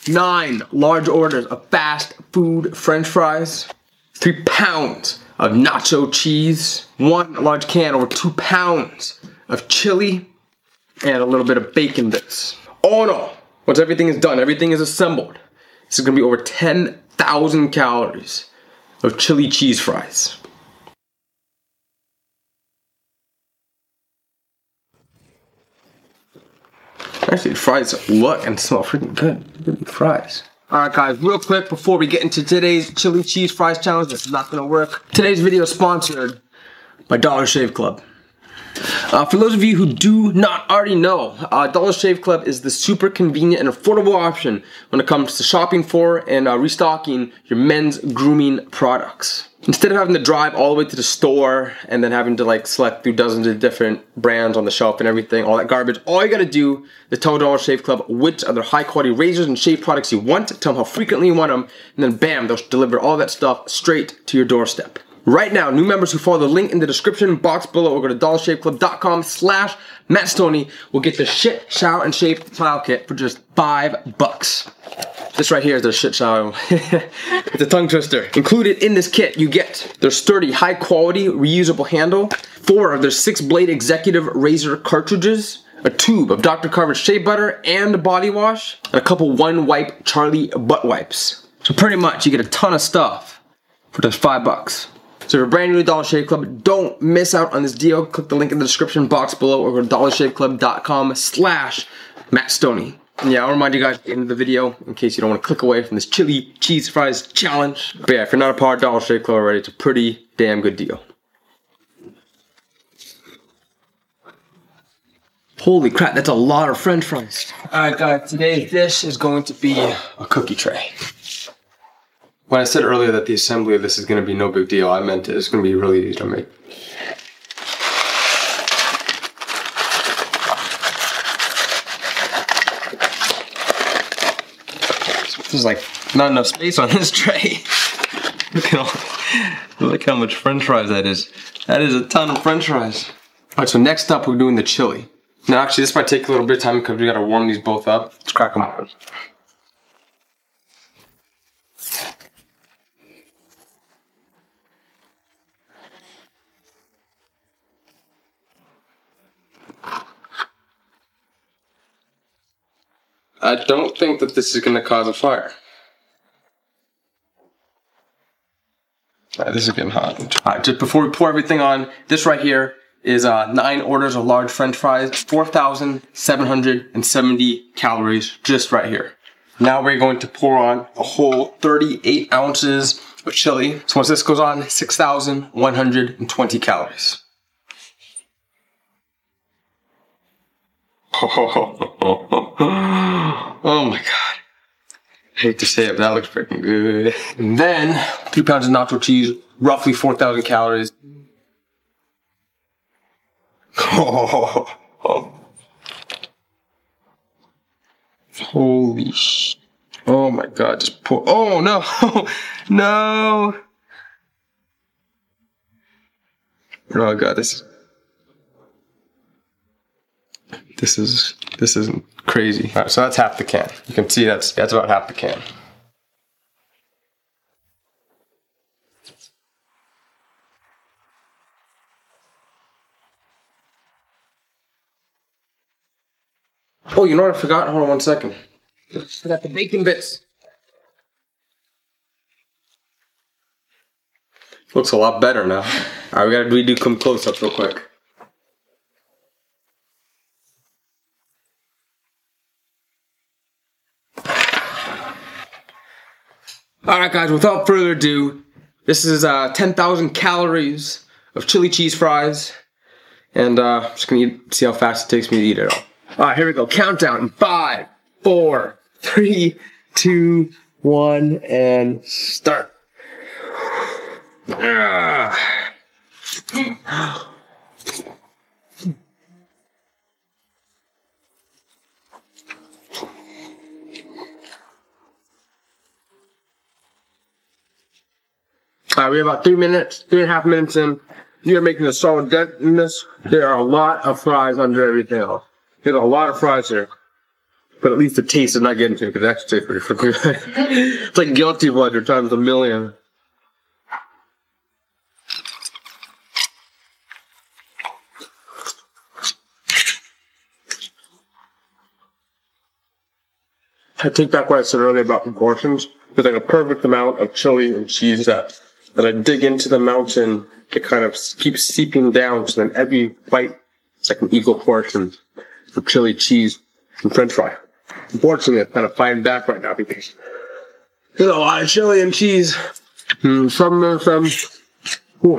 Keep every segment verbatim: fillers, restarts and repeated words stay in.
nine large orders of fast food French fries, three pounds of nacho cheese, one large can over two pounds of chili, and a little bit of bacon bits. All in all, once everything is done, everything is assembled, this is gonna be over ten thousand calories of chili cheese fries. Actually, the fries look and smell freaking good. Good fries. Alright guys, real quick before we get into today's chili cheese fries challenge, this is not gonna work. Today's video is sponsored by Dollar Shave Club. Uh, for those of you who do not already know, uh, Dollar Shave Club is the super convenient and affordable option when it comes to shopping for and uh, restocking your men's grooming products. Instead of having to drive all the way to the store and then having to like select through dozens of different brands on the shelf and everything, all that garbage, all you gotta do is tell Dollar Shave Club which other high quality razors and shave products you want, tell them how frequently you want them, and then bam, they'll deliver all that stuff straight to your doorstep. Right now, new members who follow the link in the description box below or go to dollar shave club dot com slash Matt Stoney will get the shit, shower, and shave tile kit for just five bucks. This right here is their shit shower. It's a tongue twister. Included in this kit, you get their sturdy, high quality, reusable handle, four of their six blade executive razor cartridges, a tube of Doctor Carver's shea butter and body wash, and a couple one wipe Charlie butt wipes. So pretty much, you get a ton of stuff for just five bucks. So if you're brand new to Dollar Shave Club, don't miss out on this deal. Click the link in the description box below or go to dollar shave club dot com slash Matt Stoney. And yeah, I'll remind you guys at the end of the video in case you don't want to click away from this chili cheese fries challenge. But yeah, if you're not a part of Dollar Shave Club already, it's a pretty damn good deal. Holy crap, that's a lot of French fries. Alright guys, today's dish is going to be a cookie tray. When I said earlier that the assembly of this is going to be no big deal, I meant it. It's going to be really easy to make. There's like not enough space on this tray. Look at all, look how much French fries that is. That is a ton of French fries. Alright, so next up we're doing the chili. Now actually this might take a little bit of time because we got to warm these both up. Let's crack them open. I don't think that this is going to cause a fire. Alright, this is getting hot. Alright, just before we pour everything on, this right here is uh, nine orders of large French fries, four thousand seven hundred seventy calories just right here. Now we're going to pour on a whole thirty-eight ounces of chili. So once this goes on, six thousand one hundred twenty calories. Oh my god. I hate to say it, but that looks freaking good. And then, two pounds of nacho cheese, roughly four thousand calories. Oh, oh. Holy sh... Oh my god, just pour... Oh no! No! Oh god, this is... This is... This isn't crazy. Alright, so that's half the can. You can see that's that's about half the can. Oh, you know what I forgot? Hold on one second. I got the bacon bits. Looks a lot better now. Alright, we gotta redo some close-ups real quick. Alright guys, without further ado, this is uh, ten thousand calories of chili cheese fries. And uh, I'm just gonna eat, see how fast it takes me to eat it all. Alright, here we go. Countdown. Five, four, three, two, one, and start. Ah. Alright, we have about three minutes, three and a half minutes in. You're making a solid dent in this. There are a lot of fries under everything else. There's a lot of fries here. But at least the taste is not getting to it, because it actually tastes pretty freaking good. It's like guilty pleasure times a million. I take back what I said earlier about proportions. There's like a perfect amount of chili and cheese that, that I dig into the mountain, it kind of keeps seeping down, so then every bite is like an equal portion of chili, cheese, and french fry. Unfortunately, I'm kind of fighting back right now because there's a lot of chili and cheese. Mm, some, some, ooh.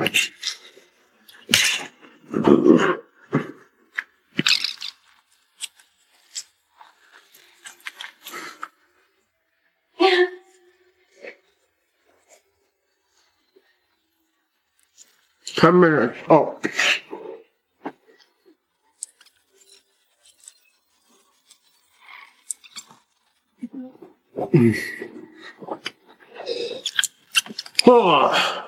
Ten minutes. Oh. Mm. Oh.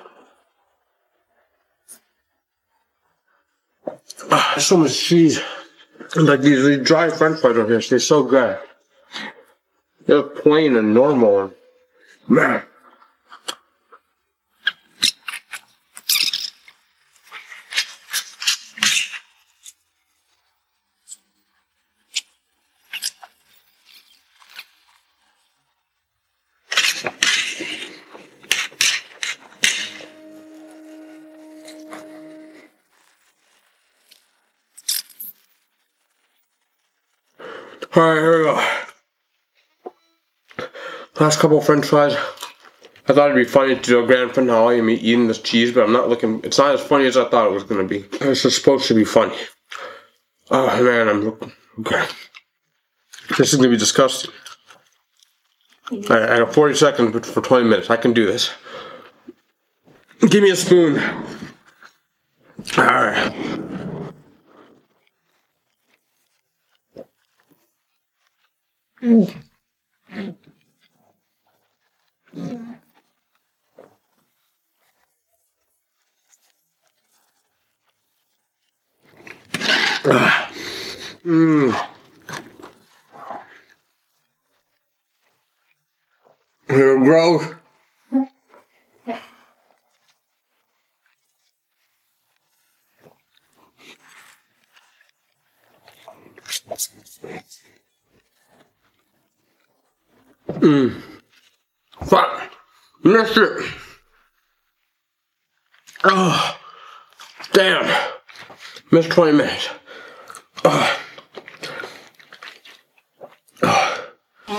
Ah, so much cheese. And like these, these dry french fries over here, they're so good. They're plain and normal. Man. Alright, here we go. Last couple of french fries. I thought it'd be funny to do a grand finale and me eating this cheese, but I'm not looking, it's not as funny as I thought it was going to be. This is supposed to be funny. Oh man, I'm looking, okay. This is going to be disgusting. Alright, I got forty seconds but for twenty minutes. I can do this. Give me a spoon. Alright. Mm. Mm. Here we go. Mmm. Fuck. Missed it. Oh. Damn. Missed twenty minutes. Oh. Oh.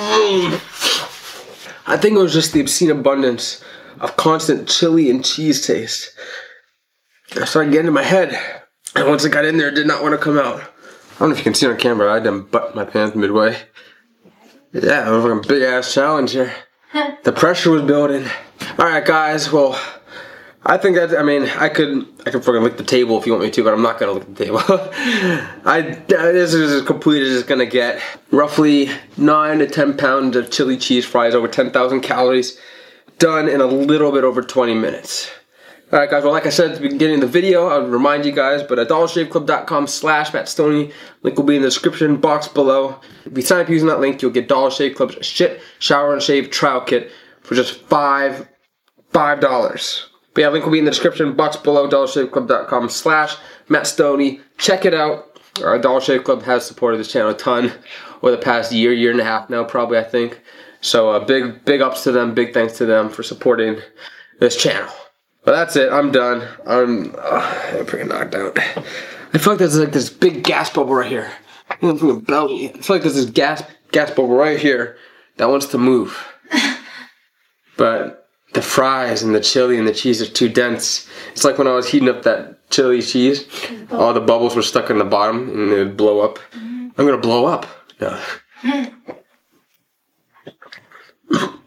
Mm. I think it was just the obscene abundance of constant chili and cheese taste. I started getting in my head. And once it got in there, it did not want to come out. I don't know if you can see on camera, I done butt my pants midway. Yeah, it was like a big ass challenge here. The pressure was building. Alright guys, well, I think that, I mean, I could, I could fucking lick the table if you want me to, but I'm not gonna lick the table. I, this is as complete as it's gonna get. Roughly nine to ten pounds of chili cheese fries, over ten thousand calories, done in a little bit over twenty minutes. Alright guys, well like I said at the beginning of the video, I'll remind you guys, but at dollar shave club dot com slash Matt Stoney, link will be in the description box below. If you sign up using that link, you'll get Dollar Shave Club's shit, shower and shave trial kit for just five, five dollars. But yeah, link will be in the description box below, dollar shave club dot com slash Matt Stoney. Check it out. Our Dollar Shave Club has supported this channel a ton over the past year, year and a half now, probably, I think. So uh, big, big ups to them, big thanks to them for supporting this channel. But that's it, I'm done. I'm, uh, I'm pretty knocked out. I feel like there's like this big gas bubble right here. From the belly. I feel like there's this gas, gas bubble right here that wants to move. But the fries and the chili and the cheese are too dense. It's like when I was heating up that chili cheese, all the bubbles were stuck in the bottom and they would blow up. I'm gonna blow up. Yeah.